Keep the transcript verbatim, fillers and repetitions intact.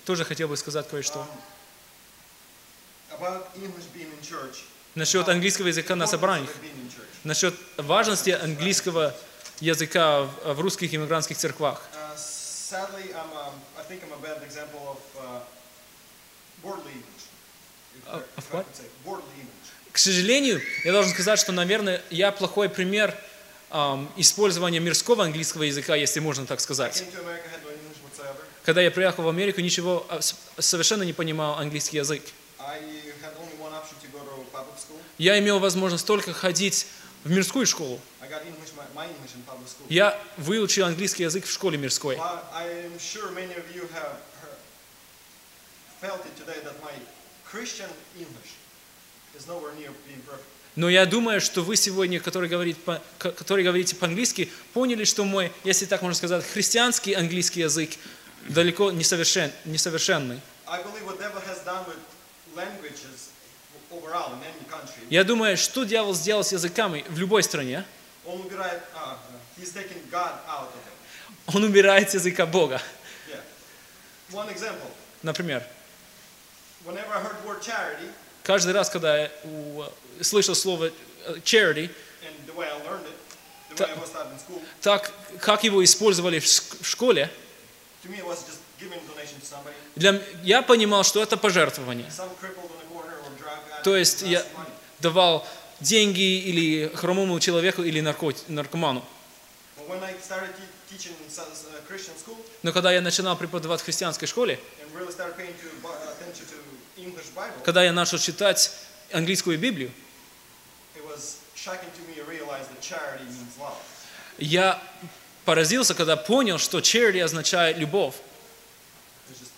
тоже хотел бы сказать кое-что. Um, about English being in church. Насчет английского языка на собраниях. Насчет важности английского языка в, в русских иммигрантских церквах. Uh, sadly, I'm, um, I think I'm a bad example of uh, worldly English. If, Of- if of I what? could say, worldly English. К сожалению, я должен сказать, что, наверное, я плохой пример ам, использования мирского английского языка, если можно так I сказать. came to America, had no English whatsoever. Когда я приехал в Америку, ничего а, с- совершенно не понимал английский язык. I had only one option to go to public school. Я имел возможность только ходить в мирскую школу. I got English, my, my English in public school. Я выучил английский язык в школе мирской. Well, I am sure many of you have heard, felt it today that my Christian English is nowhere near being perfect. Но я думаю, что вы сегодня, которые говорите, по, ко- которые говорите по-английски, поняли, что мой, если так можно сказать, христианский английский язык далеко не совершен, несовершенный. I believe what devil has done with languages overall in any country, Я думаю, что дьявол сделал с языками в любой стране, он убирает, uh, he's taking God out of it. он убирает с языка Бога. Yeah. One example. Например, Whenever I heard word charity, каждый раз, когда я у- слышал слово э, charity, and the way I learned it, the Ta- way I was taught in school, так как его использовали в ск- в школе, to me it was just giving a donation to somebody, для, м- я понимал, что это пожертвование. some crippled on the corner or drug addict, То есть who я has money. давал деньги или хромому человеку, или нарко- наркоману. But when I started te- teaching in s- uh, Christian school Но когда я начинал преподавать в христианской школе, and really started paying to, Bi- attention to English Bible, когда я начал читать английскую Библию, it was shocking to me to realize that charity means love. я поразился, когда понял, что charity означает любовь.